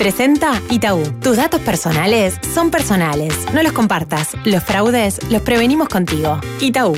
Presenta Itaú. Tus datos personales son personales. No los compartas. Los fraudes los prevenimos contigo. Itaú.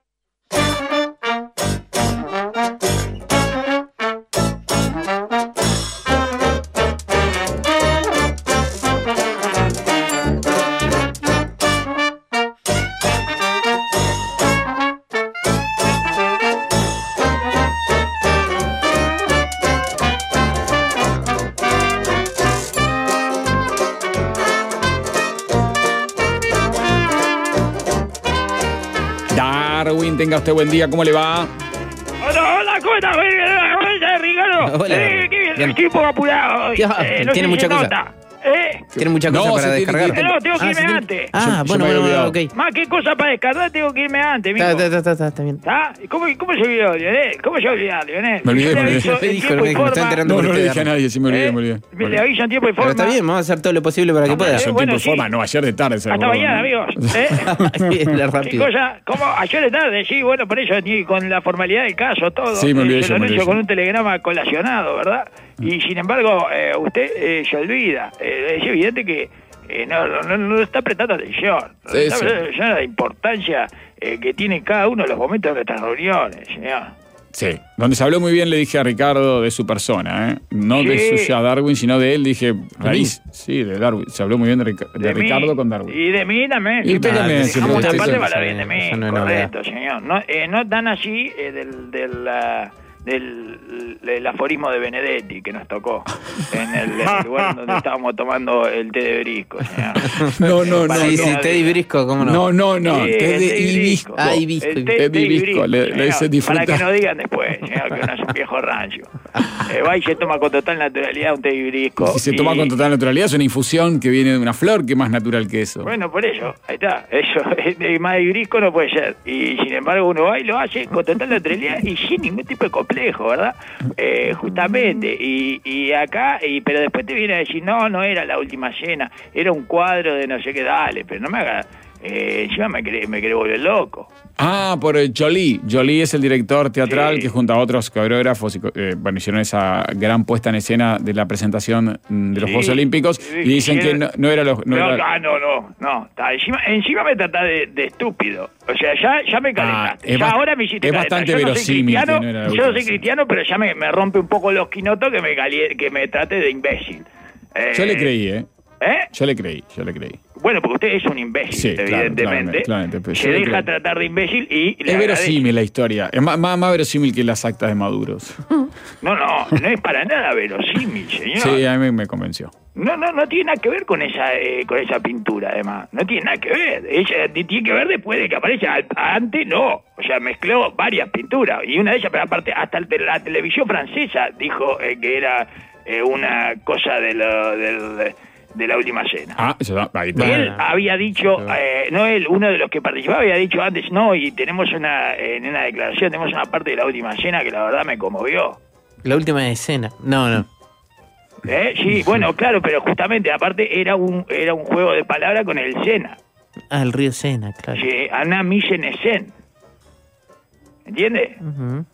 Darwin, tenga usted buen día, ¿cómo le va? Hola, ¿cómo estás? Hola, Ricardo. Hola. Qué bien, estoy un poco apurado hoy. Tiene mucha cosa. ¿Tiene mucha cosa para descargar? No, tengo que irme antes. Bueno, ok. Más que cosa para descargar, tengo que irme antes, mijo. Está bien. ¿Está? ¿Cómo se olvidó, Lionel? ¿Cómo se olvidó, Lionel? Me olvidé, Yo le me olvidé. aviso Me en dijo, tiempo y me está forma. enterando. No le dije a nadie, sí me olvidé. Le aviso en tiempo y Pero forma. está bien, vamos a hacer todo lo posible para que pueda. Yo en Bueno, tiempo y sí. forma, no, ayer de tarde. Hasta mañana, amigos. Bien, ¿Qué rápido. cosa? ¿Cómo? Ayer de tarde, sí, bueno, por eso, ni con la formalidad del caso, todo. Sí, me olvidé Se yo, lo me olvidé anuncio yo. con un telegrama colacionado, ¿verdad? Y sin embargo, usted se olvida. Es evidente que no está prestando atención. No Sí, está sí. prestando atención a la importancia que tiene cada uno de los momentos de nuestras reuniones, señor. Sí, donde se habló muy bien le dije a Ricardo de su persona, ¿eh? No de Sí. suya Darwin, sino de él, dije, raíz, sí, de Darwin. Se habló muy bien de mí, Ricardo con Darwin. Y de mí también. Y usted también, Dejamos sí, una usted parte sí, para sí, bien de mí, eso no es correcto, señor. No tan así del aforismo de Benedetti que nos tocó en el lugar donde estábamos tomando el té de brisco, señor. No, Para Sí, que sí, no Teddy diga. Brisco, ¿cómo no? No, Sí, té el de té hibisco. Ah, hibisco. El té de hibisco, le señor. dice disfruta. Para que no digan después, señor, que uno es un viejo rancio. Va y se toma con total naturalidad un té de hibisco. Si se toma con total naturalidad, es una infusión que viene de una flor, que es más natural que eso. Bueno, por eso, ahí está. Eso, más hibisco no puede ser. Y sin embargo, uno va y lo hace con total naturalidad y sin ningún tipo de complejo, ¿verdad? Justamente. Y acá, pero después te viene a decir, no era la última cena, era un cuadro de no sé qué, dale, pero no me haga. Encima me quiere volver loco. Ah, por Jolie. Jolie es el director teatral Sí. que junto a otros coreógrafos hicieron esa gran puesta en escena de la presentación de los Sí. Juegos Olímpicos y dicen que no era los... No. Está, encima me tratás de estúpido. O sea, ya me calentaste. es Ya bast- ahora me hiciste es calentar. bastante Yo no soy verosímil cristiano, que no era la yo última no soy cena. cristiano, pero ya me rompe un poco los quinotos que me trate de imbécil. Yo le creí, ¿eh? ¿Eh? Yo le creí. Bueno, porque usted es un imbécil, Sí, claro, evidentemente. claramente, pero se yo le deja creo. tratar de imbécil y le Es agradece. verosímil la historia. Es más verosímil que las actas de Maduros. No es para nada verosímil, señor. Sí, a mí me convenció. No tiene nada que ver con esa pintura, además. No tiene nada que ver. Ella tiene que ver después de que aparece. Antes no. O sea, mezcló varias pinturas. Y una de ellas, pero aparte, hasta la televisión francesa dijo que era una cosa de la última cena. Ah, eso da. Ahí está. Él había dicho, uno de los que participaba había dicho antes, y tenemos en una declaración, tenemos una parte de la última cena que la verdad me conmovió. La última escena. No. Sí, bueno, claro, pero justamente, aparte, era un juego de palabras con el Sena. Ah, el río Sena, claro. Sí, Ana mise en scène. ¿Entiendes? Ujú.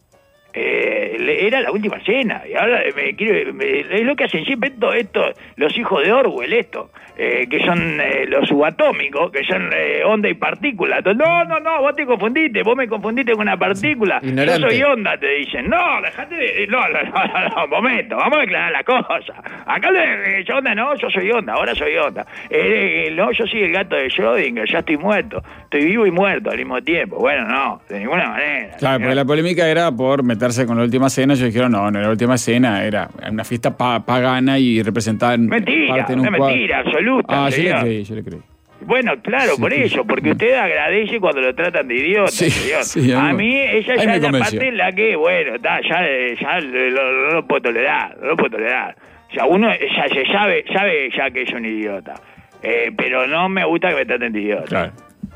Era la última cena y ahora es lo que hacen siempre esto, los hijos de Orwell, que son los subatómicos, que son onda y partícula. No, vos te confundiste, vos me confundiste con una partícula. Ignorante. Yo soy onda, te dicen. No, dejate de... No, momento, vamos a aclarar la cosa. Acá yo onda, no, yo soy onda, ahora soy onda. No, yo soy el gato de Schrödinger, ya estoy muerto. Estoy vivo y muerto al mismo tiempo. Bueno, no, de ninguna manera. Claro, porque la polémica era por meterse con la última cena. Ellos dijeron, no, la última cena era una fiesta pagana y representaban Mentira, parte en un una cuadro. mentira absoluta. Ah, señor. yo le creí. Bueno, claro, Sí, por sí, eso, sí. porque usted agradece cuando lo tratan de idiota, Sí, señor. sí, a mí esa ahí ya me es la convenció. parte en la que, bueno, ya no lo puedo tolerar, O sea, uno ya se sabe ya que es un idiota. Pero no me gusta que me traten de idiota. Claro.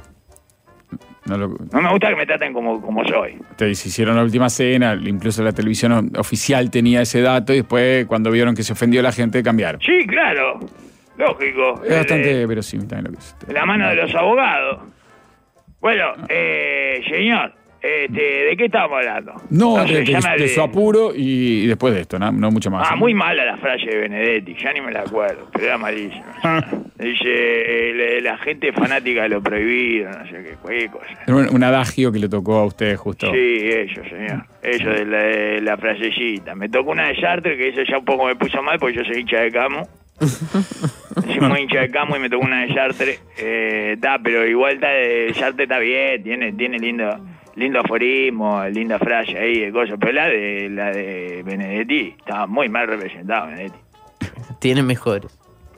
No me gusta que me traten como soy. Ustedes hicieron la última cena, incluso la televisión oficial tenía ese dato y después cuando vieron que se ofendió la gente cambiaron. Sí, claro, lógico. Es bastante verosímil también lo que es. La mano de los abogados. Bueno, señor, ¿de qué estábamos hablando? No, sé, de su apuro y después de esto, no mucho más. Muy mala la frase de Benedetti, ya ni me la acuerdo, pero era malísima. Dice, la gente fanática de lo prohibido, no sé qué, cualquier cosa. Un adagio que le tocó a usted justo. Sí, eso, señor. Eso de la frasecita. Me tocó una de Sartre, que eso ya un poco me puso mal, porque yo soy hincha de Camus. Soy muy hincha de Camus y me tocó una de Sartre. Pero igual Sartre está bien, tiene lindo aforismo, linda frase ahí de cosas. Pero la de Benedetti estaba muy mal representado, Benedetti. Tiene mejores.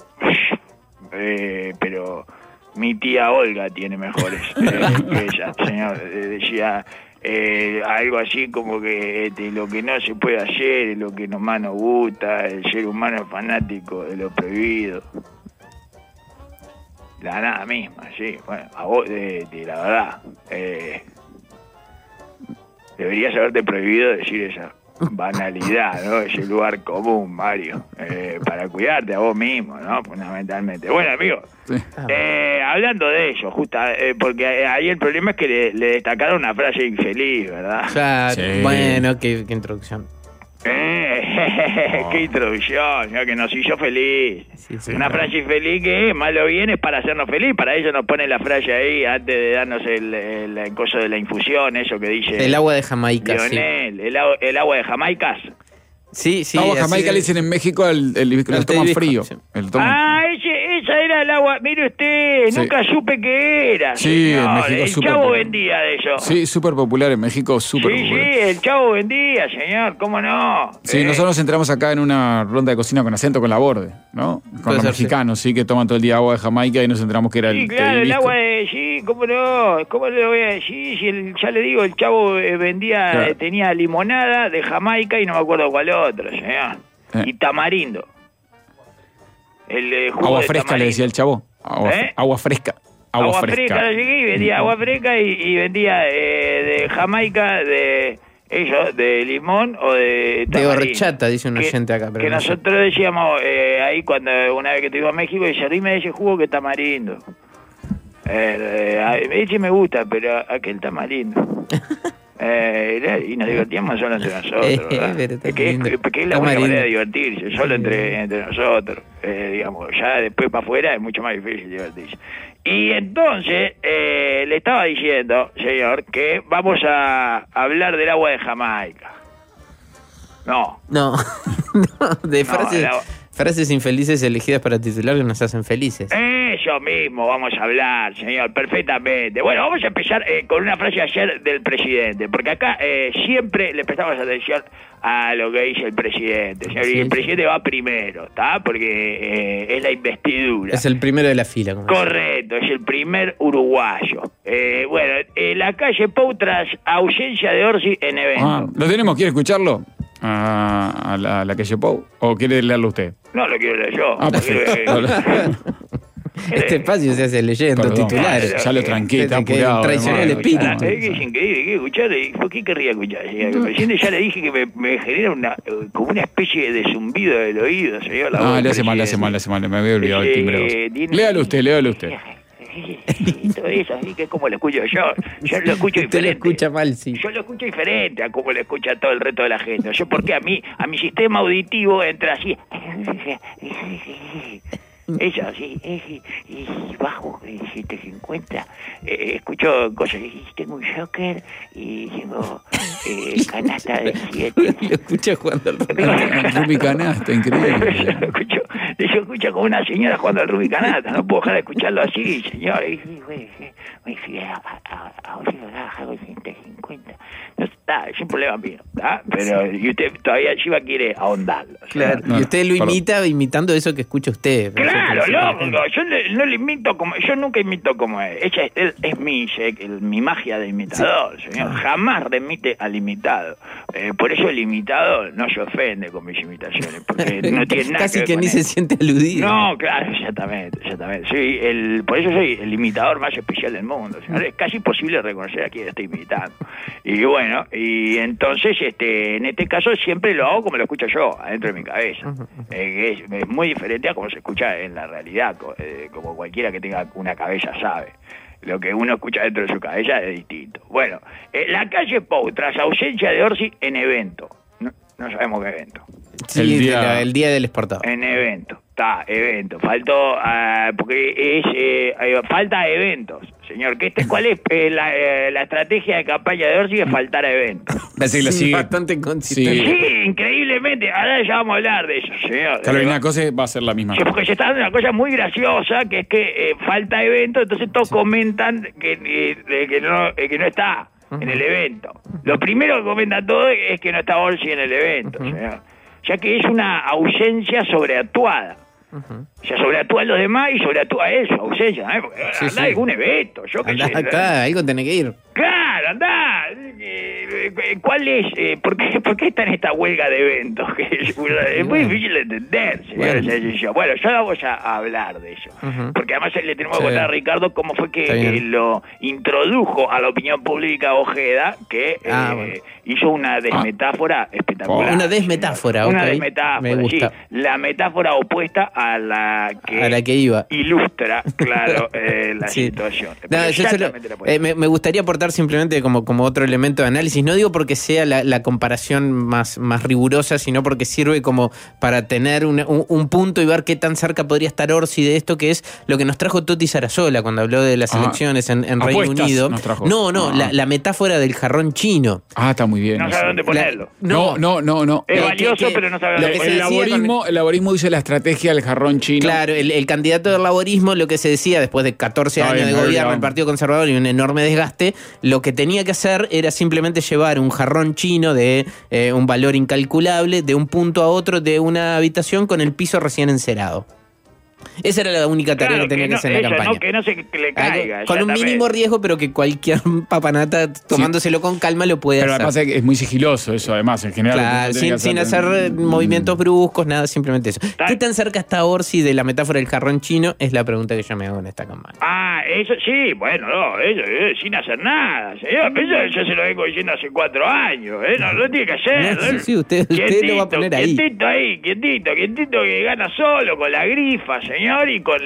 Pero mi tía Olga tiene mejores que ella, señor. Decía algo así como que lo que no se puede hacer es lo que más nos gusta, el ser humano es fanático de lo prohibido. La nada misma, sí. Bueno, a vos, la verdad, deberías haberte prohibido decir esa banalidad, ¿no? Ese lugar común, Mario, para cuidarte a vos mismo, ¿no? Fundamentalmente. Bueno, amigo, sí. Hablando de eso, porque ahí el problema es que le destacaron una frase infeliz, ¿verdad? Claro, sí. Bueno, qué introducción. Qué introducción, ¿no? Que nos hizo feliz. Sí, una frase infeliz que malo bien es para hacernos feliz. Para ello nos pone la frase ahí antes de darnos el coso de la infusión, eso que dice el agua de Jamaica. Lionel, sí. El agua de Jamaica. Sí. Agua Jamaica le dicen en México el toman frío. Sí. Esa era el agua. Mire usted, sí. Nunca supe qué era. Sí, señor. En México el Chavo popular. Vendía de eso. Sí, súper popular en México, súper popular. Sí, el Chavo vendía, señor, ¿cómo no? Sí, nosotros entramos acá en una ronda de cocina con acento con la Borde, ¿no? Con los mexicanos, sí, que toman todo el día agua de Jamaica y nos enteramos que era sí, claro, el agua de... Sí, ¿cómo no? ¿Cómo le voy a decir? Si ya le digo, el Chavo vendía, claro. Tenía limonada de Jamaica y no me acuerdo cuál otro, señor. Y tamarindo. Agua fresca le decía el Chavo. Agua fresca. Agua fresca. Llegué y vendía agua fresca y vendía de Jamaica, de limón o de tamarindo. De horchata, dice un oyente acá. Pero que no nosotros decíamos ahí cuando una vez que estuvimos a México, dice, dime de ese jugo que tamarindo. Ese me gusta, pero aquel tamarindo. Y nos divertíamos solo entre nosotros, ¿verdad? Porque es la única manera de divertirse, solo entre nosotros, digamos. Ya después para afuera es mucho más difícil divertirse. Y entonces le estaba diciendo, señor, que vamos a hablar del agua de Jamaica. No, de frases infelices elegidas para titular que nos hacen felices. Eso mismo vamos a hablar, señor, perfectamente. Bueno, vamos a empezar con una frase ayer del presidente, porque acá siempre le prestamos atención a lo que dice el presidente, señor, y el presidente va primero, ¿está? Porque es la investidura. Es el primero de la fila. Correcto, es el primer uruguayo. Bueno, la calle Pou tras ausencia de Orsi en evento. ¿Lo tenemos? ¿Quiere escucharlo? A la calle Pou, ¿o quiere leerlo usted? No, lo quiero leer yo. Este espacio se hace leyendo titulares. Ya lo tranqué, está apurado. Traicionó el espíritu. Es increíble, ¿qué escuchar? ¿Qué querría escuchar? El presidente ya le dije que me genera como una especie de zumbido del oído, señor. Le hace mal, me había olvidado el timbre. Léalo usted. Todo eso, así que es como lo escucho yo lo escucho diferente. Usted lo escucha mal, sí. Yo lo escucho diferente a como lo escucha todo el resto de la gente. Porque a mi sistema auditivo entra así. Eso, sí, y bajo 750, escucho cosas, y tengo un Joker y tengo canasta de 7. Lo escucho jugando al Rumi Canasta, increíble. Yo escucho como una señora jugando al Rumi Canasta, no puedo dejar de escucharlo así, señor. Me fui a 150. No está, es un problema mío, ¿está? Pero y usted todavía Chiva quiere ahondarlo. Claro, y usted lo imita imitando eso que escucha usted. Claro, yo no le imito como... Yo nunca imito como él. Él es mi magia de imitador, señor. Jamás remite al imitado. Por eso el imitado no se ofende con mis imitaciones, porque no tiene nada casi que ver ni se siente aludido. No, claro, exactamente. Por eso soy el imitador más especial del mundo, señor. Es casi imposible reconocer a quién estoy imitando. Y bueno, y entonces en este caso siempre lo hago como lo escucho yo, adentro de mi cabeza. Es muy diferente a como se escucha en la realidad, como cualquiera que tenga una cabeza sabe. Lo que uno escucha dentro de su cabeza es distinto. Bueno, la calle Pou, tras ausencia de Orsi en evento. No sabemos qué evento. Sí, el día del exportador. En evento. Evento. Faltó, porque falta eventos, señor. ¿Cuál es la estrategia de campaña de Orsi? Es faltar a eventos. Sí, bastante consistente. Sí, increíblemente. Ahora ya vamos a hablar de eso, señor. Carolina Cose va a ser la misma. Sí, porque se está dando una cosa muy graciosa, que es que falta evento, entonces todos comentan que no está en el evento. Lo primero que comentan todos es que no está Orsi en el evento, señor. Ya que es una ausencia sobreactuada. O sea, sobreactúa a los demás y sobreactúa a él, su ausencia, ¿eh? Porque andá a algún evento, yo qué sé. Acá, algo tenés que ir. Claro, andá. ¿Cuál es? ¿Por qué está en esta huelga de eventos? Que es muy difícil de entender, señor. Bueno, ya vamos a hablar de eso. Porque además le tenemos que contar a Ricardo cómo fue que lo introdujo a la opinión pública Ojeda, que hizo una desmetáfora espectacular. Una desmetáfora, Una desmetáfora, me gusta. Sí. La metáfora opuesta a la que iba. Ilustra, claro, la situación. Me gustaría aportar simplemente como otro elemento de análisis. No digo porque sea la comparación más rigurosa, sino porque sirve como para tener un punto y ver qué tan cerca podría estar Orsi de esto, que es lo que nos trajo Toti Sarasola cuando habló de las elecciones en Reino Unido. La metáfora del jarrón chino. Está muy bien. No sabe dónde ponerlo. No. Es valioso, pero no sabe dónde ponerlo. El laborismo dice la estrategia del jarrón chino. Claro, el candidato del laborismo, lo que se decía después de 14 años de gobierno del Partido Conservador y un enorme desgaste, lo que tenía que hacer era simplemente llevar un jarrón chino de un valor incalculable de un punto a otro de una habitación con el piso recién encerado. Esa era la única tarea que tenía que hacer en la campaña. Que no se le caiga. Con un mínimo riesgo, pero que cualquier papanata, tomándoselo con calma, lo puede hacer. Pero además es muy sigiloso eso, además, en general. Claro, sin hacer movimientos bruscos, nada, simplemente eso. ¿Qué tan cerca está Orsi de la metáfora del jarrón chino? Es la pregunta que yo me hago en esta campaña. Eso sí, bueno, eso sin hacer nada, señor. Eso yo se lo vengo diciendo hace 4 años, no tiene que hacer. Sí, usted lo va a poner ahí. Quietito, que gana solo, con la grifa, señor, y con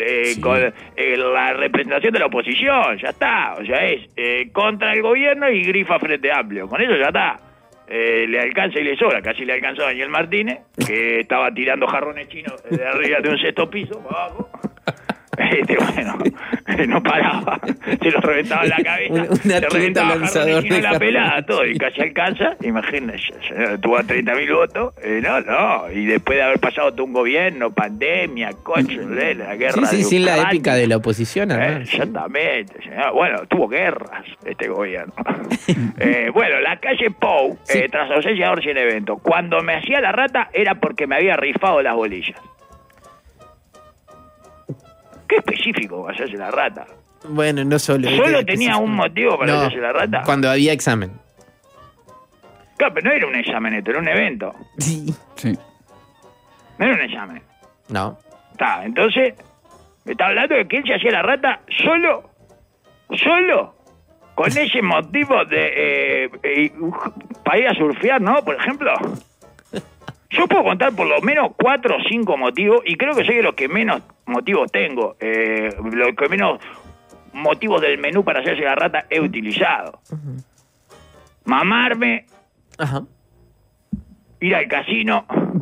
la representación de la oposición, ya está. O sea, es contra el gobierno y grifa Frente Amplio. Con eso ya está. Le alcanza y le sobra. Casi le alcanzó a Daniel Martínez, que estaba tirando jarrones chinos de arriba de un 6º piso para abajo. Bueno, no paraba, se lo reventaba en la cabeza, se reventaba jarrones chinos en la pelada, todo, y casi alcanza. Imagínense, tuvo 30.000 votos, y después de haber pasado todo un gobierno, pandemia, la guerra de sin la épica de la oposición, exactamente, señor. Bueno, tuvo guerras este gobierno. Bueno, la calle Pou, tras ausencia de Orsi en evento, cuando me hacía la rata era porque me había rifado las bolillas. ¿Qué específico hacerse la rata? Bueno, no solo. ¿Solo tenía un motivo para hacerse la rata? Cuando había examen. Claro, pero no era un examen esto, era un evento. Sí. No era un examen. No. Entonces, me está hablando de que él se hacía la rata solo, con ese motivo de para ir a surfear, ¿no? Por ejemplo. Yo puedo contar por lo menos 4 o 5 motivos, y creo que soy de los que menos motivos tengo, los que menos motivos del menú para hacerse la rata he utilizado. Mamarme, ir al casino,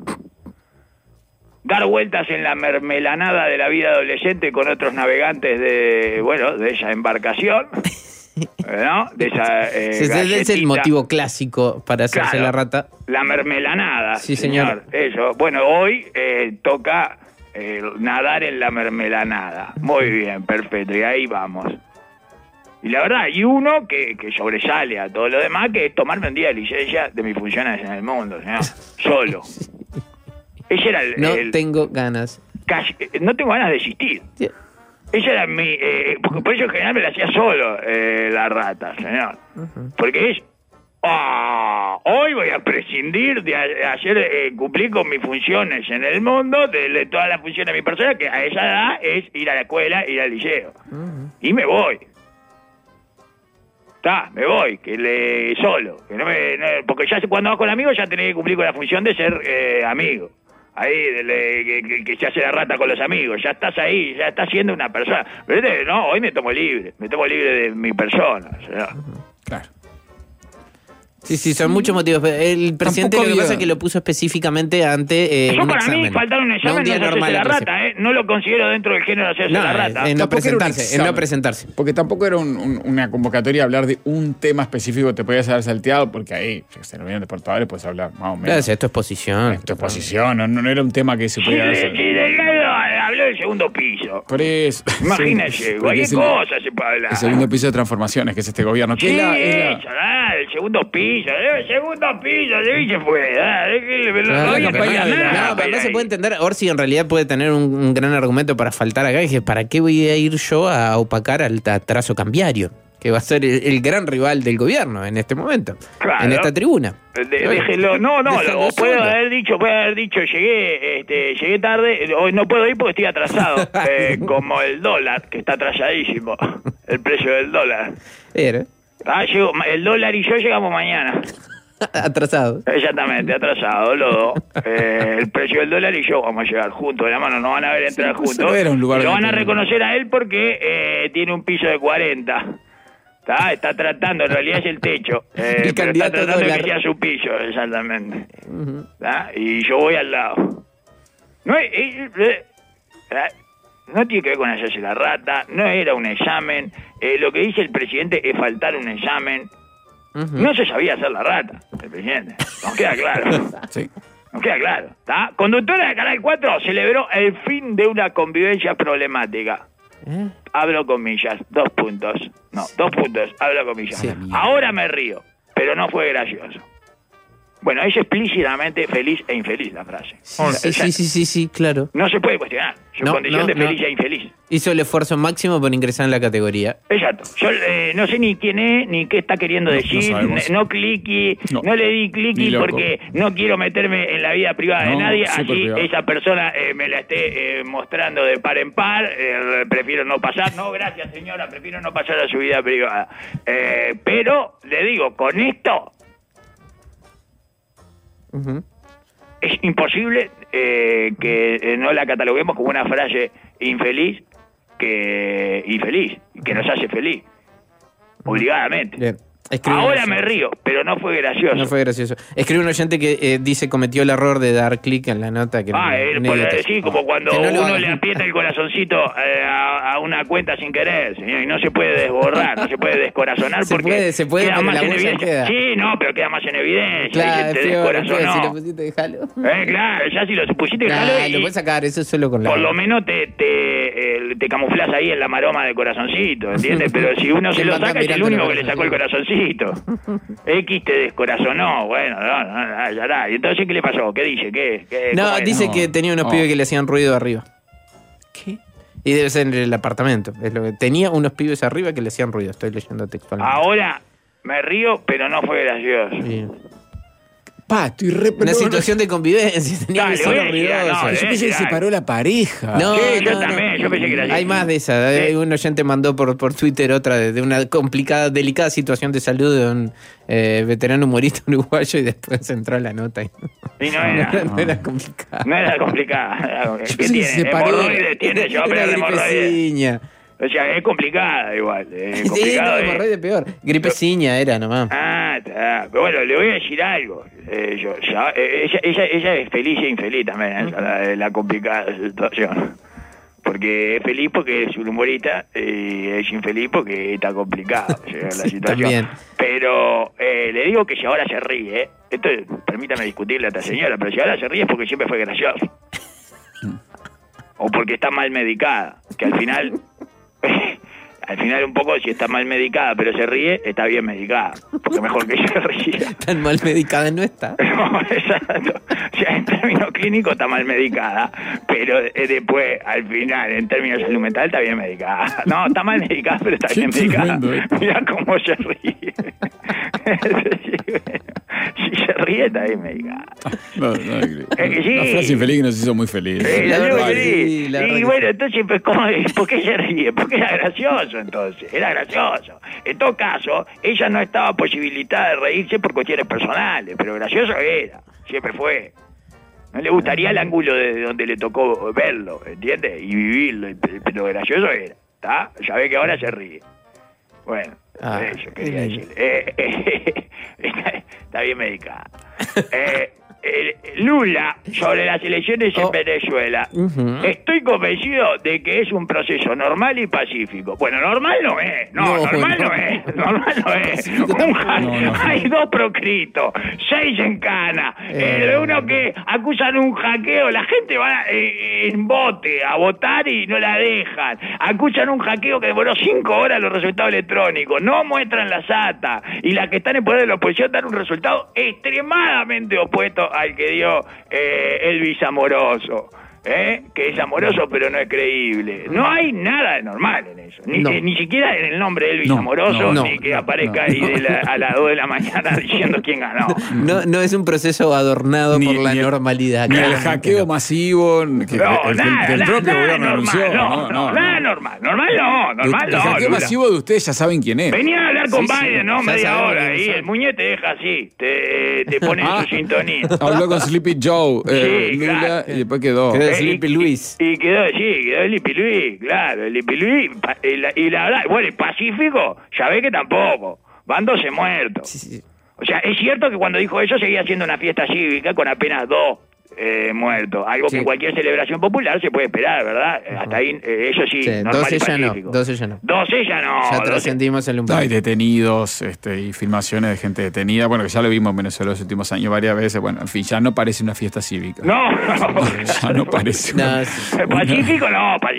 dar vueltas en la mermelanada de la vida adolescente con otros navegantes de esa embarcación. ¿No? De esa ese es el motivo clásico para hacerse la rata. La mermelanada. Sí, señor. Eso. Bueno, hoy toca nadar en la mermelanada. Muy bien, perfecto. Y ahí vamos. Y la verdad, hay uno que sobresale a todo lo demás, que es tomarme un día de licencia de mis funciones en el mundo, señor. Solo. Ese era tengo ganas. No tengo ganas de existir. Sí. Esa era mi... porque por eso en general me la hacía solo la rata, señor. Porque es... hoy voy a prescindir de hacer cumplir con mis funciones en el mundo, de todas las funciones de mi persona, que a esa edad es ir a la escuela, ir al liceo. Y me voy. Me voy, solo. Que porque ya cuando vas con amigos ya tenés que cumplir con la función de ser amigo. ahí que se hace la rata con los amigos, ya estás ahí, ya estás siendo una persona. Pero no, hoy me tomo libre de mi persona. O sea. Claro. Sí, son muchos motivos. El presidente lo que pasa es que lo puso específicamente ante Yo un para examen. mí faltar un examen no es hacerse la rata, no lo considero dentro del género de hacerse la rata. No presentarse. Porque tampoco era una convocatoria hablar de un tema específico que te podías haber salteado, porque ahí, se lo vienen de portadores, puedes hablar más o menos. Claro, esto es exposición. Esto es exposición, no era un tema que se podía hacer. Sí, Delgado habló del segundo piso. Por eso. Imagínese, cualquier cosa se puede hablar. El segundo piso de transformaciones, que es este gobierno. Sí, el segundo piso, y se fue. No se puede entender. Orsi en realidad puede tener un gran argumento para faltar acá. Dije, ¿para qué voy a ir yo a opacar al trazo cambiario? Que va a ser el gran rival del gobierno en este momento, claro. En esta tribuna. Déjelo, lo puedo haber dicho, llegué tarde, hoy no puedo ir porque estoy atrasado, como el dólar, que está atrasadísimo, el precio del dólar. El dólar y yo llegamos mañana. Atrasados. Exactamente, atrasados los dos. El precio del dólar y yo vamos a llegar juntos de la mano, nos van a ver entrar juntos. No era un lugar lo van a reconocer a él porque tiene un piso de 40. Está tratando, en realidad es el techo. El pero está tratando dólar. de que sea su piso, exactamente. Y yo voy al lado. No tiene que ver con hacerse la rata, no era un examen. Lo que dice el presidente es faltar un examen. No se sabía hacer la rata, el presidente. Nos queda claro. Sí. Nos queda claro. Conductora de Canal 4 celebró el fin de una convivencia problemática. Abro comillas, 2 puntos. No, 2 puntos, abro comillas. Sí, ahora me río, pero no fue gracioso. Bueno, es explícitamente feliz e infeliz la frase. Sí, claro. No se puede cuestionar. Su condición de feliz e infeliz. Hizo el esfuerzo máximo por ingresar en la categoría. Exacto. Yo no sé ni quién es, ni qué está queriendo decir. No cliqui, no le di cliqui porque no quiero meterme en la vida privada de nadie. Así privado. Esa persona me la esté mostrando de par en par. Prefiero no pasar. No, gracias señora, prefiero no pasar a su vida privada. Pero, le digo, con esto... Es imposible que no la cataloguemos como una frase infeliz y feliz, que nos hace feliz, obligadamente. Bien. Ahora me río, pero no fue gracioso. No fue gracioso. Escribe un oyente que dice cometió el error de dar clic en la nota. Que sí, como cuando uno le aprieta el corazoncito a una cuenta sin querer, señor, y no se puede desborrar, no se puede descorazonar porque se puede queda más en evidencia. Queda. Sí, no, pero queda más en evidencia. Claro, te descorazonó. Si lo pusiste, déjalo. Claro, ya si lo pusiste, déjalo. Lo puedes sacar, eso es solo con la... Por lo menos te camuflás ahí en la maroma del corazoncito, ¿entiendes? Pero si uno se lo saca, es el único que le sacó el corazoncito. X te descorazonó, bueno, ya está. ¿Y entonces qué le pasó? ¿Qué dice? Dice que tenía unos pibes que le hacían ruido arriba. ¿Qué? Y debe ser en el apartamento. Es lo que tenía unos pibes arriba que le hacían ruido. Estoy leyendo textualmente. Ahora me río, pero no fue gracioso. Sí. Estoy una situación de convivencia. Tenía que ser yo ruidoso. pensé que se separó la pareja. Yo también, yo pensé que era hay más de esa. Un oyente mandó por Twitter otra de una delicada situación de salud de un veterano humorista uruguayo y después entró la nota. Y no era complicada. No era complicada. ¿Qué tiene? Hemorroides tiene, yo pero hemorroides. O sea, es complicada igual. Hemorroide peor. Gripeciña era nomás. Está. Pero bueno, le voy a decir algo. Ella es feliz e infeliz también, la complicada situación. Porque es feliz porque es un humorista y es infeliz porque está complicada la situación. También. Pero le digo que si ahora se ríe, esto permítame discutirle a esta señora, pero si ahora se ríe es porque siempre fue gracioso. O porque está mal medicada, que al final un poco si está mal medicada pero se ríe, está bien medicada, porque mejor que se ría. Tan mal medicada no está. No, exacto. O sea, en términos clínicos está mal medicada, pero después, al final, en términos de salud mental, está bien medicada. No, está mal medicada, pero está bien medicada. Mira cómo se ríe. Si se ríe, está bien medicada. No, la frase infeliz que nos hizo muy feliz. Y bueno, entonces, pues, ¿por qué se ríe? Porque era gracioso, entonces. Era gracioso. En todo caso, ella no estaba posibilitada de reírse por cuestiones personales, pero gracioso era. Siempre fue. No le gustaría el ángulo de donde le tocó verlo, ¿entiendes? Y vivirlo, pero gracioso era, ¿está? Ya ve que ahora se ríe. Bueno, eso quería decirle. Está bien medicada. Lula, sobre las elecciones en Venezuela, estoy convencido de que es un proceso normal y pacífico. Bueno, normal no es. Normal no es. Hay 2 proscritos, 6 en cana. Uno que acusan un hackeo. La gente va en bote a votar y no la dejan. Acusan un hackeo que demoró 5 horas los resultados electrónicos. No muestran las actas. Y las que están en poder de la oposición dan un resultado extremadamente opuesto al que dio Elvis Amoroso, que es amoroso pero no es creíble. No hay nada de normal en eso, ni siquiera en el nombre de Elvis Amoroso, ni que aparezca ahí a las 2 de la mañana diciendo quién ganó. No es un proceso adornado por la normalidad. Ni el hackeo masivo que el propio gobierno anunció. Nada normal. El hackeo masivo de ustedes ya saben quién es. Venía a hablar con Biden, ¿no? Media hora, y el muñeco te deja así, te pone en su sintonía. Habló con Sleepy Joe, Lula, claro. y después quedó Sleepy Luis. Y quedó Sleepy Luis, claro, Sleepy Luis. Y la verdad, bueno, el Pacífico, ya ve que tampoco. Van 12 muertos. Sí. O sea, es cierto que cuando dijo eso seguía haciendo una fiesta cívica con apenas 2 muertos. Algo que en cualquier celebración popular se puede esperar, ¿verdad? Hasta ahí, eso sí, normal 12 y ya no. pacífico. 12 ya no. 12 ya no. Ya trascendimos el umbral. Hay detenidos y filmaciones de gente detenida. Bueno, que ya lo vimos en Venezuela los últimos años varias veces. Bueno, en fin, ya no parece una fiesta cívica. No. Ya no parece. Pacífico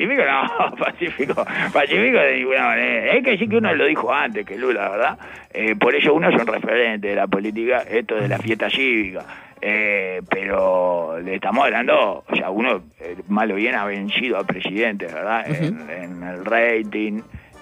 de ninguna manera. Hay que decir que uno lo dijo antes que Lula, ¿verdad? Por eso uno es un referente de la política, esto de la fiesta cívica. Pero le estamos hablando, o sea, uno mal o bien ha vencido al presidente, ¿verdad? En el rating.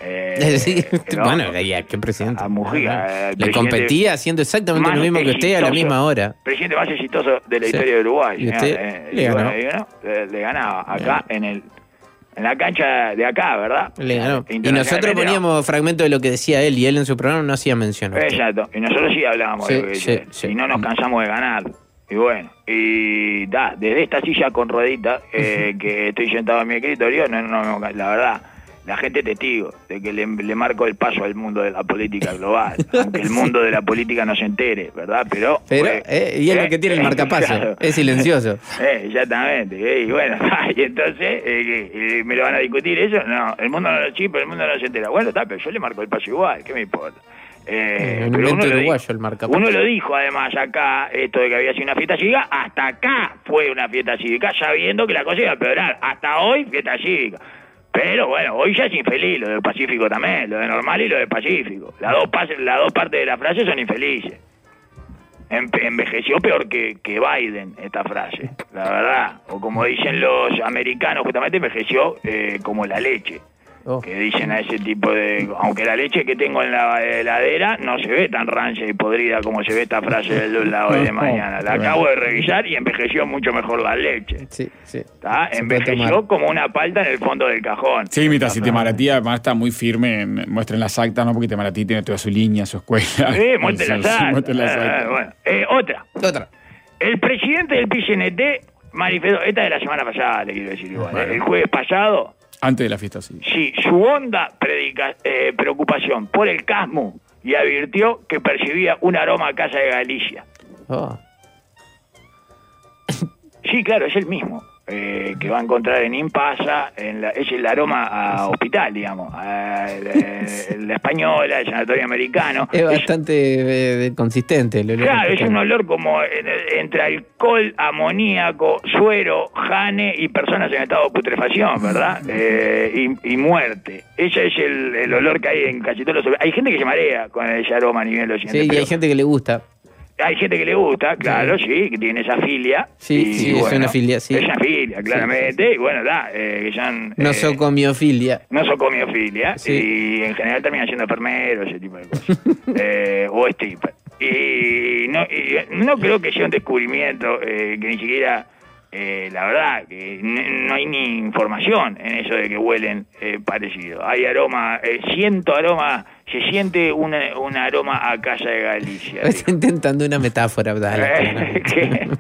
Bueno, ¿qué presidente? A Mujica. Le competía haciendo exactamente lo mismo que usted a la misma hora. Presidente más exitoso de la historia de Uruguay. ¿Y usted le ganó? Le ganaba acá en la cancha de acá, ¿verdad? Le ganó. Y nosotros poníamos fragmentos de lo que decía él, y él en su programa no hacía mención. Exacto. Y nosotros sí hablábamos de lo que decía. Y no nos cansamos de ganar. Y bueno, desde esta silla con ruedita que estoy sentado en mi escritorio, la verdad, la gente es testigo de que le marco el paso al mundo de la política global, aunque el mundo de la política no se entere, ¿verdad? Pero y es lo que tiene el marcapaso, claro. Es silencioso. Exactamente. Y bueno, y entonces, ¿me lo van a discutir eso? No, el mundo no lo chipa, el mundo no se entera. Bueno, pero yo le marco el paso igual, ¿qué me importa? Un invento uruguayo el marcapaso. Uno lo dijo además acá, esto de que había sido una fiesta cívica, hasta acá fue una fiesta cívica, sabiendo que la cosa iba a empeorar. Hasta hoy, fiesta cívica. Pero bueno, hoy ya es infeliz, lo del Pacífico también, lo de normal y lo del Pacífico. Las dos partes de la frase son infelices. Envejeció peor que Biden esta frase, la verdad. O como dicen los americanos, justamente envejeció como la leche. Que dicen a ese tipo de... Aunque la leche que tengo en la heladera no se ve tan rancia y podrida como se ve esta frase del Lula hoy de mañana. La acabo de revisar y envejeció mucho mejor la leche. Sí. Envejeció como una palta en el fondo del cajón. Sí, mira, si Itamaraty además está muy firme muestren las actas, ¿no? Porque Itamaraty tiene toda su línea, su escuela. Sí, muestren las actas. Bueno, otra. El presidente del PCNT manifestó... Esta de la semana pasada, le quiero decir igual. El jueves pasado... Antes de la fiesta, sí. Sí, su honda preocupación por el CASMU y advirtió que percibía un aroma a Casa de Galicia. Sí, claro, es el mismo. Que va a encontrar en Impasa, es el aroma a hospital, digamos, la española, el sanatorio americano. Es bastante consistente. Claro, es un olor como entre alcohol, amoníaco, suero, jane y personas en estado de putrefacción, ¿verdad? Y muerte. Ese es el olor que hay en casi todos los... Hay gente que se marea con ese aroma a nivel occidental. Sí, y hay gente que le gusta. Hay gente que le gusta, claro, sí, que tiene esa filia. Sí, bueno, es una filia, sí. Es una filia, claramente. Sí. Y bueno, que son... Nosocomiofilia. Nosocomiofilia. Sí. Y en general terminan siendo enfermeros, ese tipo de cosas. O stripper. Y no creo que sea un descubrimiento que ni siquiera... la verdad, que no hay ni información en eso de que huelen parecido. Hay aroma, siento aroma... Se siente un aroma a Casa de Galicia. Está intentando una metáfora, ¿verdad?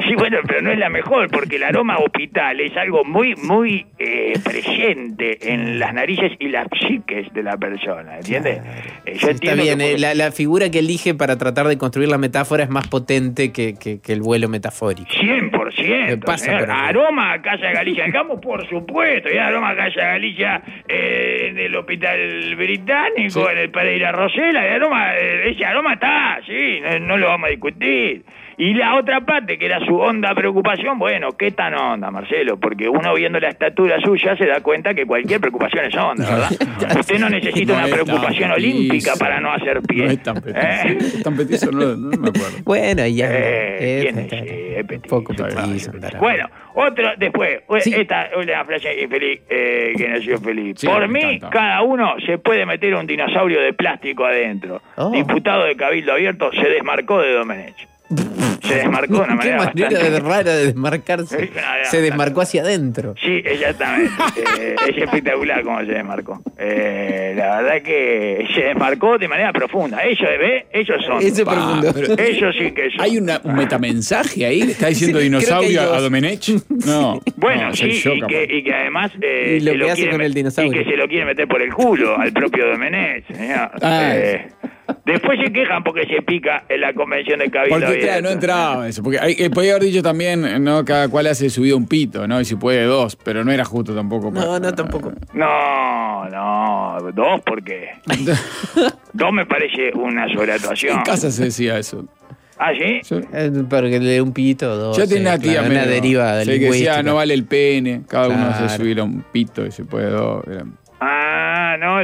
Sí, bueno, pero no es la mejor, porque el aroma a hospital es algo muy, muy presente en las narices y las psiques de la persona, ¿entiendes? Yo Está bien, la figura que elige para tratar de construir la metáfora es más potente que el vuelo metafórico. 100%. Pasa, Señor. pero- Aroma a Casa Galicia. El campo, por supuesto. Y aroma a Casa Galicia en el Hospital Británico, en el Pereira Rosela. Ese aroma está, sí, no lo vamos a discutir. Y la otra parte, que era su honda preocupación, bueno, ¿qué tan honda, Marcelo? Porque uno viendo la estatura suya se da cuenta que cualquier preocupación es honda, ¿verdad? Usted no necesita No una es tan preocupación olímpica petizo. para no hacer pie. No es tan petizo. Tan petizo no me acuerdo. Bueno, ya. ¿Quién es? Es petizo. Poco Está bien, petizo. está bien. Bueno, otro, después, Sí. esta una frase infeliz que nació feliz. Sí, Por me mí, encanta. cada uno se puede meter un dinosaurio de plástico adentro. Oh. Diputado de Cabildo Abierto se desmarcó de Domenech. Se desmarcó de una Qué manera manera bastante... rara de desmarcarse. Sí, no, Se desmarcó hacia adentro. Sí, exactamente. Es espectacular cómo se desmarcó. La verdad que se desmarcó de manera profunda. Ellos son. Ese Pa, profundo. pero- Ellos sí que son. ¿Hay un metamensaje ahí? ¿Le está diciendo Sí, creo que dinosaurio hay dos. a Domenech? No. Bueno, no, sí, soy yo, capaz. y que además Y lo se que hace quiere con el dinosaurio. y que se lo quiere meter por el culo al propio Domenech, señor. Ah. Después se quejan porque se pica en la convención de Cabildo Porque claro, no Abierto. entraba eso. Porque podía haber dicho también, ¿no? Cada cual hace su vida un pito, ¿no? Y si puede dos, pero no era justo tampoco. No, tampoco. No, dos porque dos me parece una sobreactuación. En casa se decía eso. ¿Ah, sí? Sí. Porque le dé un pito o dos. Yo tenía una tía una medio- deriva del sí, que decía, no vale el pene, cada uno Claro. se subirá un pito y se puede dos. Era- Ah, no,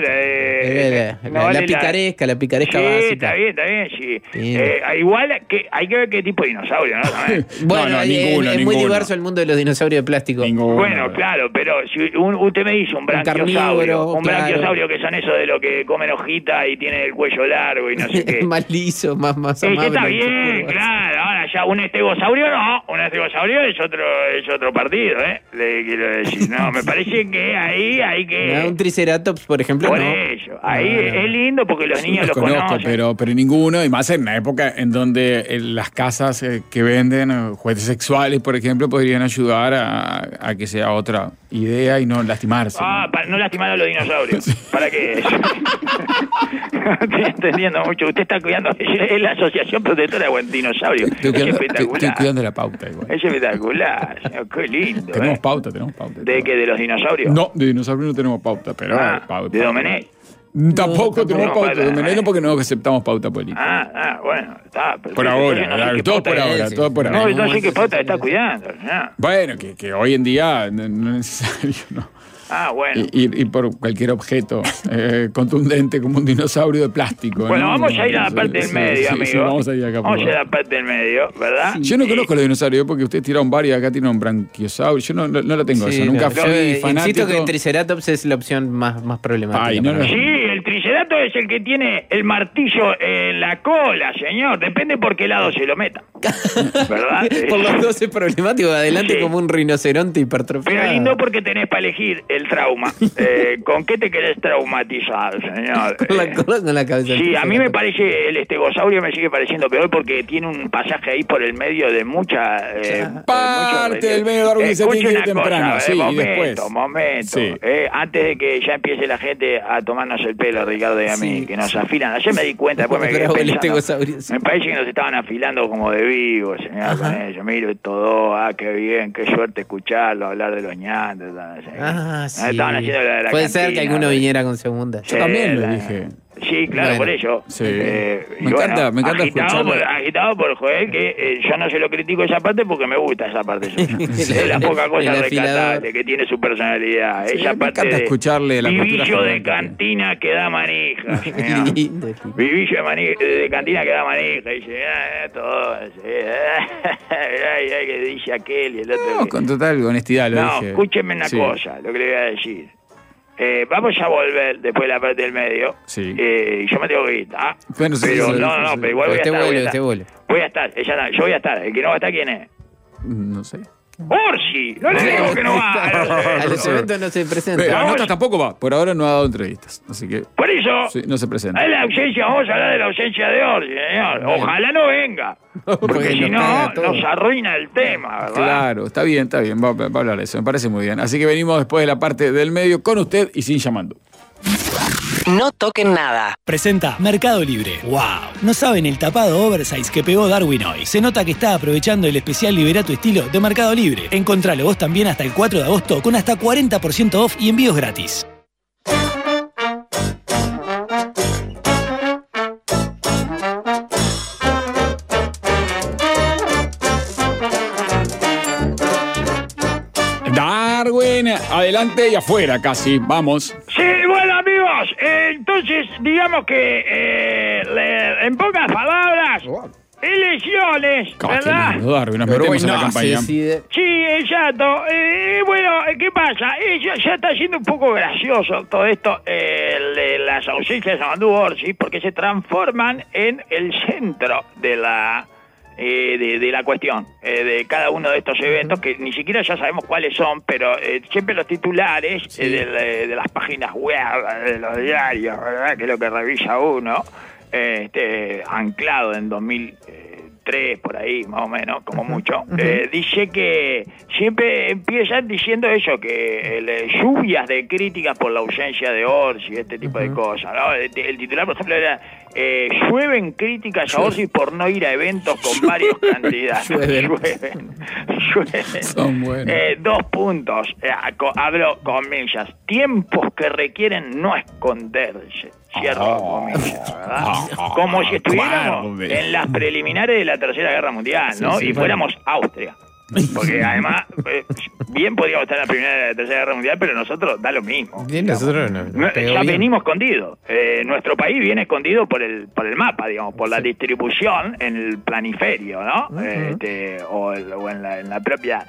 La picaresca Sí, básica. está bien, sí. Bien. Igual que hay que ver qué tipo de dinosaurio, ¿no? También. Bueno, No, es ninguno, muy ninguno. diverso el mundo de los dinosaurios de plástico. Ninguno. Bueno, claro, pero si usted me dice un branquiosaurio, carnívoro, un claro. branquiosaurio que son esos de los que comen hojita y tienen el cuello largo y no sé qué. Más liso, más Ese amable. está bien, claro. Ahora ya un estegosaurio no, un estegosaurio es otro partido, le quiero decir. No, me parece que ahí hay que... Un triceratops, por ejemplo, Por no. eso, ahí No, no. es lindo porque los niños Los lo conozco, conocen. pero ninguno, y más en una época en donde las casas que venden juguetes sexuales, por ejemplo, podrían ayudar a que sea otra idea y no lastimarse. Ah, ¿no? para no lastimar a los dinosaurios. ¿Para qué? No estoy entendiendo mucho. Usted está cuidando... Es la Asociación Protectora de Buen Dinosaurio. Estoy Es cuidando, espectacular. estoy cuidando la pauta igual. Es espectacular. Señor, qué lindo. Tenemos ¿eh? pauta. ¿De qué? ¿De los dinosaurios? No, de dinosaurio no tenemos pauta, pero pauta. ¿De Domenech? Tampoco tenemos No, pauta de para- Domenech porque no aceptamos pauta política. Bueno, está. perfecto. Por ahora, Entonces, no sé qué todo pauta por es. ahora, sí. todo por ahora. No sé qué pauta está cuidando. ¿no? Bueno, que hoy en día no es necesario, ¿no? Bueno. Y por cualquier objeto contundente como un dinosaurio de plástico. Bueno, ¿no? vamos a ir a la parte del medio, amigo. Sí, vamos a ir acá. por Vamos a ir a favor. la parte del medio, ¿verdad? Yo no conozco los dinosaurios porque usted tiraron varios, acá tiene un branquiosaurio. Yo no la tengo Sí, eso, nunca no. fui Yo fanático. insisto que el triceratops es la opción más problemática. Ay, no, para no. mí. Sí, el triceratops es el que tiene el martillo en la cola, señor. Depende por qué lado se lo meta. ¿Verdad? Por los dos es problemático. Adelante Sí. como un rinoceronte hipertrofiado. Pero lindo porque tenés para elegir el trauma. ¿Con qué te querés traumatizar, señor? Con la cola o con la cabeza. Sí, a mí me parece, el estegosaurio me sigue pareciendo peor porque tiene un pasaje ahí por el medio de mucha... Parte del medio de Darwin se tiene que ir temprano, sí, y después. Momento. Sí. Antes de que ya empiece la gente a tomarnos el pelo, Ricardo y a mí, Sí, que nos sí. afilan. Ayer me di cuenta, después me quedé Bravo, el pensando. estegosaurio, sí. Me parece que nos estaban afilando como de vivo, señor, con ellos. Miro todo, qué bien, qué suerte escucharlo, hablar de los ñantes. Sí. Estaban haciendo la de la Puede ser que cantina, alguno ¿no? viniera con segunda. Yo también lo la- dije. Sí, claro, Bueno, por ello. sí. Y Me encanta escucharlo. agitado por Joel, que yo no se lo critico esa parte porque me gusta esa parte suya. Es la poca El cosa afilador. rescatable que tiene su personalidad. Sí, esa me parte encanta de escucharle la cultura vivillo de germántica. cantina que da manija. señor. Lindo. Vivillo de cantina que da manija. Y dice, todo. Ay, que dice aquel y el otro. No, con total honestidad lo No, dije. escúchenme una Sí. cosa, lo que le voy a decir. Vamos a volver después de la parte del medio. Sí. Yo me tengo que ir, ¿ah? Bueno, sí, pero sí, no, sí, no, sí. pero igual voy a Usted estar. vuelve, usted vuelve. Voy a estar, yo voy a estar. El que no va a estar, ¿quién es? No sé. Orsi, no le digo que no va. A los eventos no se presenta. Pero Anotas tampoco va. Por ahora no ha dado entrevistas. Así que Por eso, sí, no se presenta. es la ausencia, vamos a hablar de la ausencia de Orsi, señor. Ojalá no venga. Porque si nos no, caga todo. nos arruina el tema, ¿verdad? Claro, está bien. Va a hablar de eso. Me parece muy bien. Así que venimos después de la parte del medio con usted y sin llamando. No toquen nada. Presenta Mercado Libre. ¡Wow! No saben el tapado oversize que pegó Darwin hoy. Se nota que está aprovechando el especial Libera tu estilo de Mercado Libre. Encontralo vos también hasta el 4 de agosto con hasta 40% off y envíos gratis. Darwin, adelante y afuera casi. Vamos. Sí, bueno, amigos, entonces, digamos que, en pocas palabras, elecciones, ¿verdad? Darwin, nos metemos en la campaña. Sí, exacto. Bueno, ¿qué pasa? Ya está siendo un poco gracioso todo esto, las ausencias de Abandú Orsi, porque se transforman en el centro de la cuestión, de cada uno de estos eventos, que ni siquiera ya sabemos cuáles son, pero siempre los titulares de las páginas web, de los diarios, ¿verdad? Que es lo que revisa uno, anclado en 2003, por ahí, más o menos, como mucho, dice que siempre empiezan diciendo eso, que lluvias de críticas por la ausencia de Orsi, este tipo de cosas, ¿no? El titular, por ejemplo, era llueven críticas a Orsi por no ir a eventos con varios candidatos. Llueven. Son buenos. 2 puntos, abro comillas, tiempos que requieren no esconderse. Cierro comillas, ¿verdad? Como si estuviéramos en las preliminares de la Tercera Guerra Mundial, ¿no? Y fuéramos Austria. Porque además, bien podríamos estar en la primera de la Tercera Guerra Mundial, pero nosotros da lo mismo. Bien, nosotros no. Ya venimos escondidos. Nuestro país viene escondido por el mapa, digamos, por la distribución en el planiferio, ¿no? O en la propia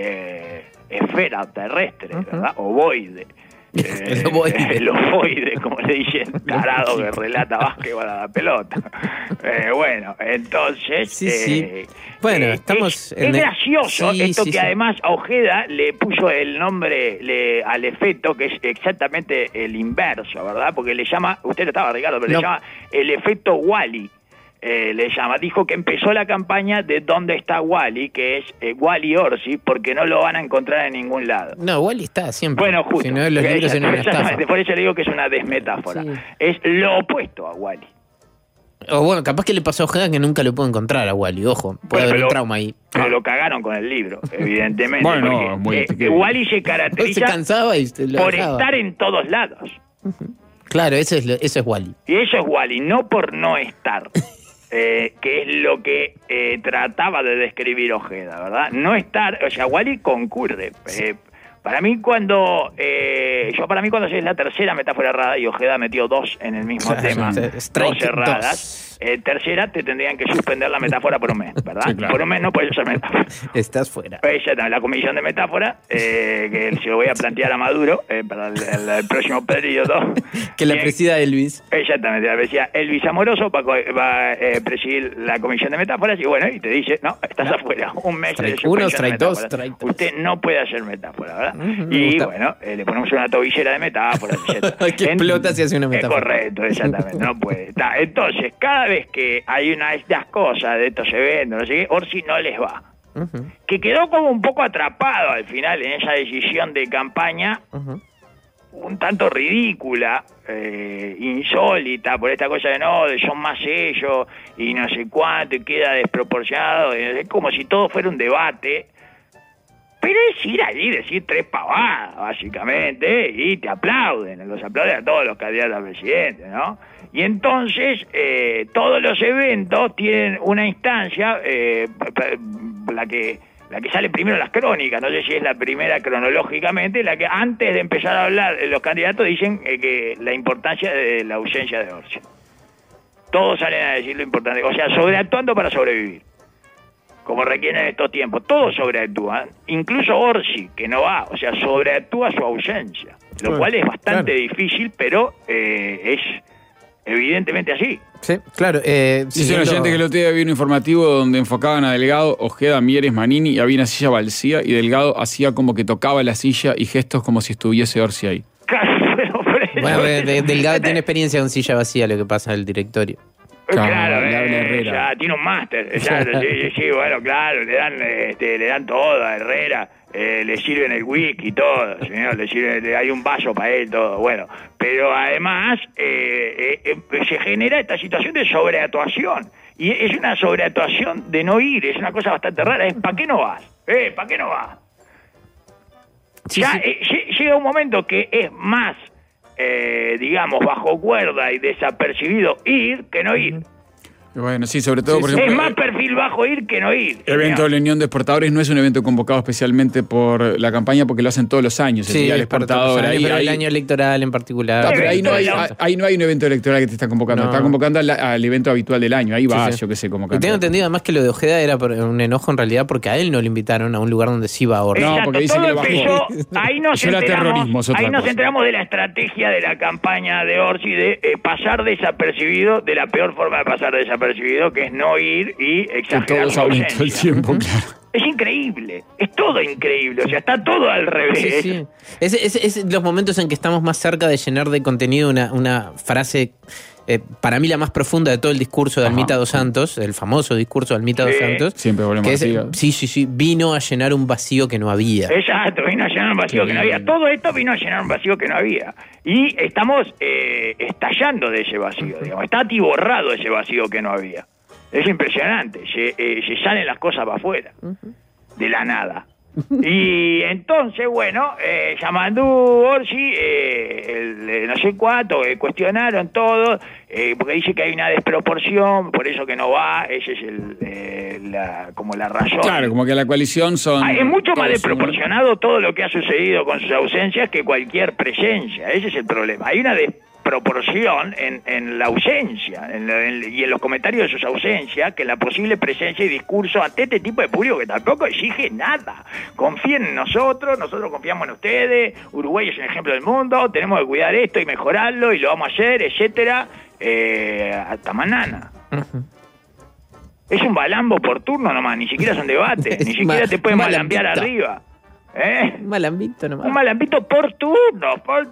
esfera terrestre, ¿verdad? Ovoide. El ovoide, como le dicen, tarado que relata básquetbol a la pelota. Bueno, entonces... Bueno, estamos... Es gracioso esto que además a Ojeda le puso el nombre al efecto, que es exactamente el inverso, ¿verdad? Porque le llama, usted lo estaba, Ricardo, pero le llama el efecto Wally. Le llama, dijo que empezó la campaña de dónde está Wally, que es Wally Orsi, porque no lo van a encontrar en ningún lado. No, Wally está siempre. Bueno, justo. Si no, los libros en una estafa. Por eso le digo que es una desmetáfora. Sí. Es lo opuesto a Wally. O bueno, capaz que le pasó a Ojeda que nunca lo puedo encontrar a Wally, ojo. Puede haber un trauma ahí. Pero lo cagaron con el libro, evidentemente. Bueno, Wally se caracteriza se cansaba y por estar en todos lados. Claro, eso es Wally. Y eso es Wally, no por no estar. Que es lo que trataba de describir Ojeda, ¿verdad? No estar, o sea, Wally concurre. Para mí cuando es la tercera metáfora errada y Ojeda metió 2 en el mismo tema, 2 erradas. Tercera, te tendrían que suspender la metáfora por un mes, ¿verdad? Sí, claro. Por un mes no puedes usar metáfora. Estás fuera. La comisión de metáfora, que se lo voy a plantear a Maduro para el próximo periodo. Que la presida Elvis. Exactamente, la presida Elvis Amoroso va a presidir la comisión de metáforas y bueno, y te dice, no, estás afuera, un mes de suspensión de metáforas. Usted no puede hacer metáfora, ¿verdad? Y bueno, le ponemos una tobillera de metáforas, etc. Que explota si hace una metáfora. Correcto, exactamente, no puede. Entonces, cada vez que hay una de estas cosas, de estos eventos, no sé qué, Orsi no les va. Que quedó como un poco atrapado al final en esa decisión de campaña, un tanto ridícula, insólita, por esta cosa de no, son más ellos, y no sé cuánto, y queda desproporcionado, es como si todo fuera un debate. Pero es ir allí y decir 3 pavadas, básicamente, y te aplauden, los aplauden a todos los candidatos a presidente, ¿no? Y entonces, todos los eventos tienen una instancia, la que sale primero en las crónicas, no sé si es la primera cronológicamente, la que antes de empezar a hablar los candidatos dicen que la importancia de la ausencia de Orsi. Todos salen a decir lo importante, o sea, sobreactuando para sobrevivir. Como requieren estos tiempos, todos sobreactúan, incluso Orsi, que no va, o sea, sobreactúa su ausencia, lo cual es bastante difícil, pero es evidentemente así. Sí, claro. Dice un oyente que el otro día había un informativo donde enfocaban a Delgado, Ojeda, Mieres, Manini y había una silla vacía y Delgado hacía como que tocaba la silla y gestos como si estuviese Orsi ahí. Bueno, Delgado tiene experiencia con silla vacía, lo que pasa en el directorio. Claro, le habla Herrera. ya tiene un máster. Sí, bueno, claro, le dan todo a Herrera. Le sirven el whisky y todo, señor, hay un vaso para él, todo, bueno. Pero además se genera esta situación de sobreactuación. Y es una sobreactuación de no ir, es una cosa bastante rara. Es ¿para qué no vas? ¿Para qué no vas? Sí, ya sí. Llega un momento que es más, digamos, bajo cuerda y desapercibido ir que no ir. Bueno, sí, sobre todo, por ejemplo... Es más perfil bajo ir que no ir. El evento de la Unión de Exportadores no es un evento convocado especialmente por la campaña porque lo hacen todos los años. Sí, el exportador. pero el año electoral en particular. No, pero ahí no hay un evento electoral que te está convocando. No. Está convocando al evento habitual del año. Ahí va, Sí. yo qué sé, como Y tengo entendido además que lo de Ojeda era por un enojo en realidad porque a él no le invitaron a un lugar donde sí iba a ahorrar. No, Exacto, porque dice todo que lo bajó. empezó, ahí nos Eso era terrorismo, es otra ahí nos cosa. enteramos de la estrategia de la campaña de Orsi de pasar desapercibido, de la peor forma de pasar desapercibido, que es no ir y Que exagerar todos su hablan todo el ausencia. tiempo, claro. Es increíble, es todo increíble, o sea, está todo al revés. Sí. Es los momentos en que estamos más cerca de llenar de contenido una frase, para mí la más profunda de todo el discurso de Almita dos Santos, el famoso discurso de Almita dos Santos. Siempre volvemos que es, a decir. sí, vino a llenar un vacío que no había. Exacto, vino a llenar un vacío que no había. Todo esto vino a llenar un vacío que no había. Y estamos estallando de ese vacío, digamos. Está atiborrado ese vacío que no había. Es impresionante. Se salen las cosas para afuera. De la nada. Y entonces, bueno, Yamandú, Orsi, no sé cuánto, cuestionaron todo, porque dice que hay una desproporción, por eso que no va, ese es como la razón. Claro, como que la coalición son... Es mucho más todos desproporcionado todo lo que ha sucedido con sus ausencias que cualquier presencia, ese es el problema. Hay una desproporción en la ausencia y en los comentarios de sus ausencias que la posible presencia y discurso ante este tipo de público que tampoco exige nada. Confíen en nosotros confiamos en ustedes, Uruguay es un ejemplo del mundo, tenemos que cuidar esto y mejorarlo y lo vamos a hacer, etcétera, hasta mañana. Es un balambo por turno nomás, ni siquiera son debates, ni siquiera te pueden malambear arriba. Un malambito nomás. Un malambito por turno.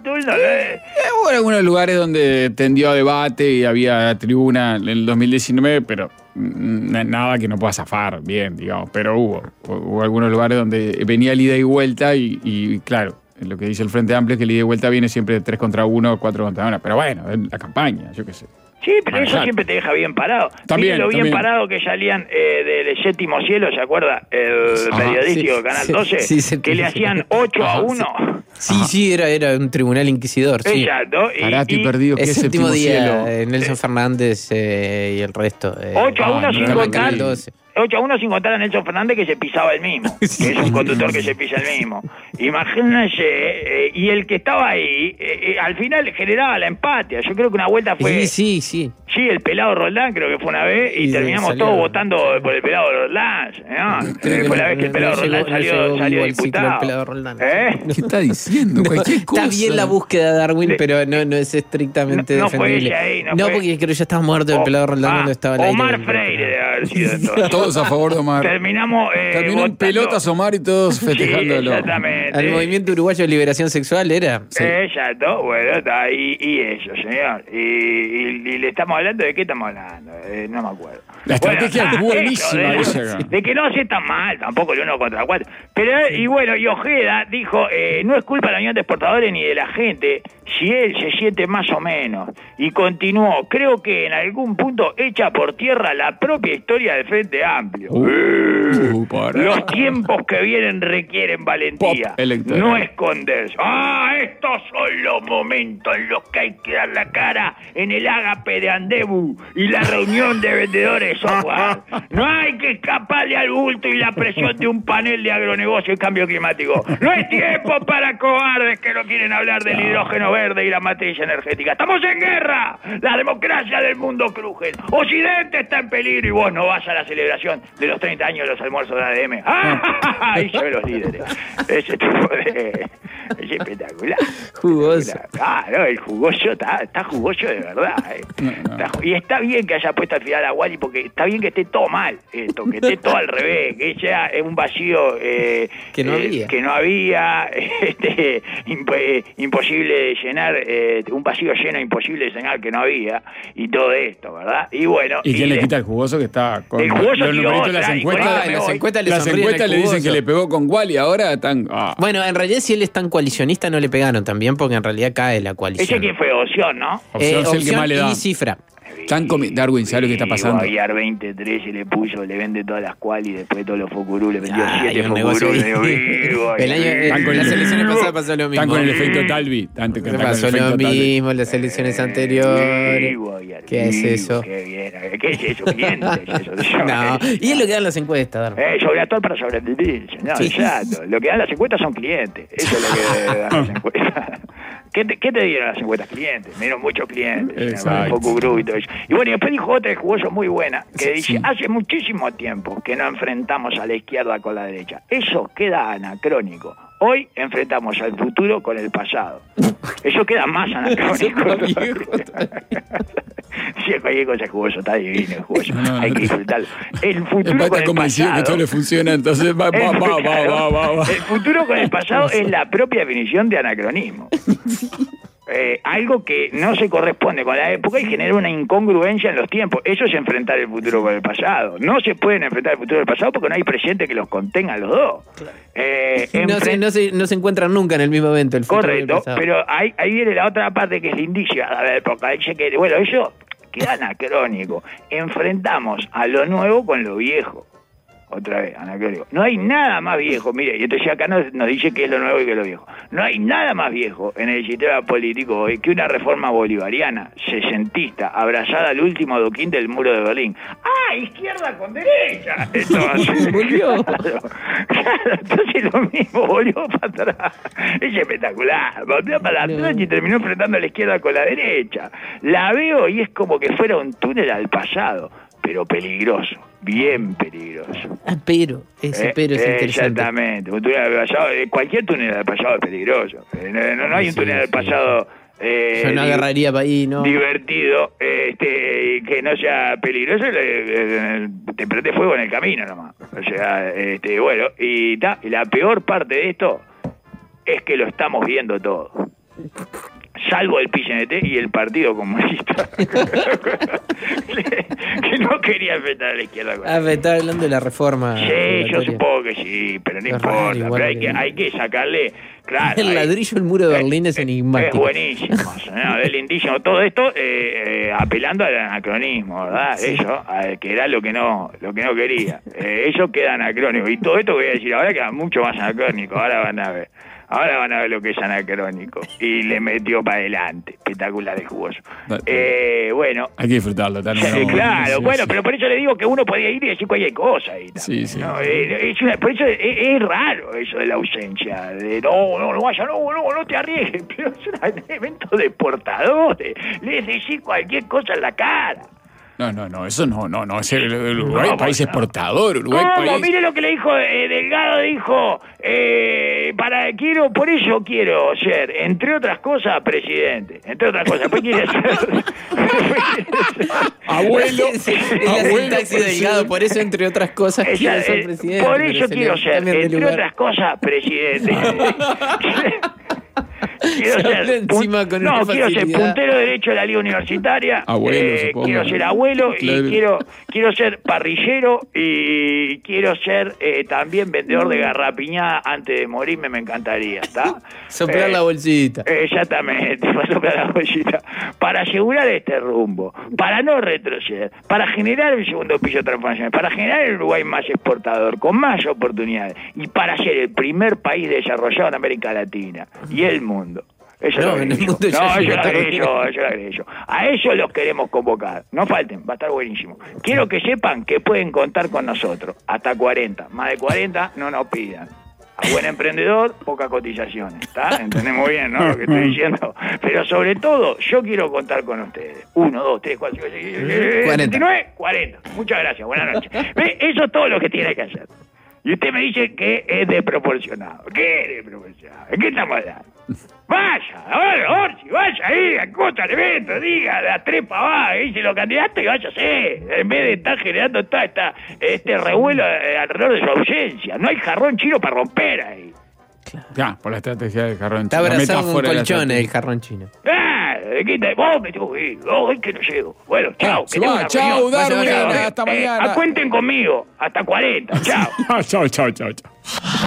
Hubo algunos lugares donde tendió a debate y había tribuna en el 2019, pero nada que no pueda zafar bien, digamos. Pero hubo algunos lugares donde venía el ida y vuelta y claro, lo que dice el Frente Amplio es que el ida y vuelta viene siempre de 3 contra 1, 4 contra 1. Pero bueno, es la campaña, yo qué sé. Sí, pero eso siempre te deja bien parado. También, lo bien también. parado que salían del séptimo cielo, ¿se acuerda? El periodístico de Canal 12, que le hacían 8-1. Sí, era un tribunal inquisidor. Sí. Exacto. Parate perdido, ¿qué El es séptimo día, cielo? Nelson Fernández y el resto. 8-1 sin no, contar. Canal 12. 8-1 sin contar a Nelson Fernández que se pisaba el mismo, que es un conductor que se pisa el mismo. Imagínense, y el que estaba ahí, al final generaba la empatía. Yo creo que una vuelta fue... Sí. Sí, el pelado Roldán creo que fue una vez y terminamos salió... todos votando por el pelado Roldán, ¿no? Fue la vez que el pelado Roldán salió diputado. ¿Qué está diciendo? Cualquier cosa. Está bien la búsqueda de Darwin, pero no es estrictamente no fue defendible. ella ahí, no, porque creo que ya estaba muerto el pelado Roldán cuando estaba al aire. Omar Freire debe haber sido entonces. Todos a favor de Omar. Terminó en votando. pelotas Omar y todos festejándolo. Sí, exactamente. Al Movimiento Uruguayo de Liberación Sexual era. Sí. Exacto, bueno, está ahí, y eso, señor. Y le estamos hablando, ¿de qué estamos hablando? No me acuerdo. La estrategia es buenísima, de que no hace tan mal, tampoco el 1 contra 4. Pero, y bueno, y Ojeda dijo, no es culpa de la Unión de Exportadores ni de la gente, si él se siente más o menos. Y continuó, creo que en algún punto echa por tierra la propia historia del Frente Amplio. Los tiempos que vienen requieren valentía, Pop electoral. no esconderse. Estos son los momentos en los que hay que dar la cara en el ágape de Andebu y la reunión de vendedores de software. No hay que escaparle al bulto y la presión de un panel de agronegocio y cambio climático. No es tiempo para cobardes que no quieren hablar del hidrógeno verde y la matriz energética. ¡Estamos en guerra! La democracia del mundo cruje. Occidente está en peligro y vos no vas a la celebración de los 30 años de los almuerzos de ADM. Ahí se ven los líderes. Ese espectacular. Jugoso. Ah, no, el jugoso está jugoso de verdad. Y está bien que haya puesto al final a Wally, porque está bien que esté todo mal esto, que esté todo al revés, que sea un vacío que no había imposible de llenar, un vacío lleno imposible de llenar que no había, y todo esto, ¿verdad? Y bueno. ¿Y quién le quita el jugoso que está con el jugoso los numeritos de las encuestas? Las encuestas le dicen que le pegó con Wally, ahora están. Bueno, en realidad, si él es tan coalicionista, no le pegaron también, porque en realidad cae la coalición. Ese que fue Opción, ¿no? Opción es el que más le da. Y Cifra. Darwin, ¿sabes lo que está pasando? Aguiar 23 y le puso, le vende todas las cual y después todos los Focurú, le vendió 7 hay un Focurú. negocio las elecciones pasadas pasó lo mismo. Están con el efecto Talvi. Pasó lo mismo en las elecciones anteriores. ¿Qué es eso? Qué bien. ¿Qué es eso? Cliente. No, y es lo que dan las encuestas, Darwin. Sobreactuar para sobrevivir. No, Sí. exacto. Lo que dan las encuestas son clientes. Eso es lo que dan las encuestas. ¿Qué te dieron las encuestas? Clientes. Dieron muchos clientes. Exacto. Focurú y todo eso. Y bueno, y después dijo otra de jugoso muy buena, que dice, hace muchísimo tiempo que no enfrentamos a la izquierda con la derecha. Eso queda anacrónico. Hoy enfrentamos al futuro con el pasado. Eso queda más anacrónico. Sí, cualquier cosa es jugoso, está divino, es jugoso. Hay que disfrutarlo. El futuro con el pasado. Que todo le funciona, entonces va. El futuro con el pasado es la propia definición de anacronismo. Algo que no se corresponde con la época y genera una incongruencia en los tiempos. Eso es enfrentar el futuro con el pasado. No se pueden enfrentar el futuro con el pasado porque no hay presente que los contengan los dos. No se encuentran nunca en el mismo evento. El futuro y el correcto, pasado. pero ahí viene la otra parte que es lindísima. A ver, porque dice que, bueno, eso queda anacrónico. Enfrentamos a lo nuevo con lo viejo. Otra vez, anacrónico. No hay nada más viejo, mire, y entonces acá nos dice que es lo nuevo y que es lo viejo. No hay nada más viejo en el sistema político hoy que una reforma bolivariana, sesentista, abrazada al último adoquín del muro de Berlín. ¡Ah, izquierda con derecha! Entonces, volvió. Claro, entonces lo mismo, volvió para atrás. Es espectacular. Volvió para atrás y terminó enfrentando a la izquierda con la derecha. La veo y es como que fuera un túnel al pasado, pero peligroso. Bien peligroso. Pero es interesante. Exactamente. Un túnel al pasado, cualquier túnel al pasado es peligroso. No hay un túnel al pasado yo no agarraría para ahí, ¿no? divertido, que no sea peligroso, te prende fuego en el camino nomás. O sea, bueno, y la peor parte de esto es que lo estamos viendo todo. Salvo el PCNT y el Partido Comunista. Que no quería enfrentar a la izquierda. Está hablando de la reforma. Sí, yo supongo que sí, pero no importa. Pero hay que sacarle. Claro, el ladrillo del muro de Berlín es enigmático. Es buenísimo, ¿no? Es lindísimo. Todo esto apelando al anacronismo, ¿verdad? Sí. Eso, que era lo que no quería. Eso queda anacrónico. Y todo esto que voy a decir ahora queda mucho más anacrónico. Ahora van a ver lo que es anacrónico. Y le metió para adelante. Espectacular y jugoso. Bueno. Hay que disfrutarlo también. Claro, bueno, pero por eso le digo que uno podía ir y decir cualquier cosa ahí también, sí. ¿no? Por eso es raro eso de la ausencia. De no vaya, no te arriesgues. Pero es un evento de portadores. Les decís cualquier cosa en la cara. No, eso no. Es el Uruguay, país exportador. Uruguay, país. Mire lo que le dijo Delgado, dijo, por eso quiero ser, entre otras cosas, presidente. Entre otras cosas, pues quiere ser. Abuelo. La sintaxis de Delgado, por eso, entre otras cosas, quiero ser presidente. Por eso quiero ser, entre otras cosas, presidente. Quiero ser puntero derecho de la Liga Universitaria. Quiero ser abuelo, claro. Y quiero ser parrillero y quiero ser también vendedor de garrapiñada. Antes de morirme me encantaría, ¿está? Soplar la bolsita. Exactamente, para soplar la bolsita. Para asegurar este rumbo, para no retroceder, para generar el segundo piso de transformación, para generar el Uruguay más exportador, con más oportunidades, y para ser el primer país desarrollado en América Latina y el mundo. Eso lo agregué yo. A eso los queremos convocar. No falten, va a estar buenísimo. Quiero que sepan que pueden contar con nosotros. Hasta 40. Más de 40 no nos pidan. A buen emprendedor, pocas cotizaciones. ¿Está? Entendemos bien, ¿no? Lo que estoy diciendo. Pero sobre todo, yo quiero contar con ustedes. 1, 2, 3, 4, 5, 6, 29, 40. Muchas gracias. Buenas noches. ¿Ve? Eso es todo lo que tiene que hacer. Y usted me dice que es desproporcionado. ¿Qué es desproporcionado? ¿En qué estamos hablando? Vaya, Orsi, vaya ahí, acuta al evento, diga las 3 pavadas, dice los candidatos y váyase, en vez de estar generando este revuelo alrededor de su ausencia. No hay jarrón chino para romper ahí. Ya, por la estrategia del jarrón Está chino. abrazado con colchones el jarrón chino. Vos me tengo que ir, hoy que no llego. Bueno, chao. Se va, chao, Darwin, hasta mañana. Cuenten conmigo, hasta 40, chao. Chao.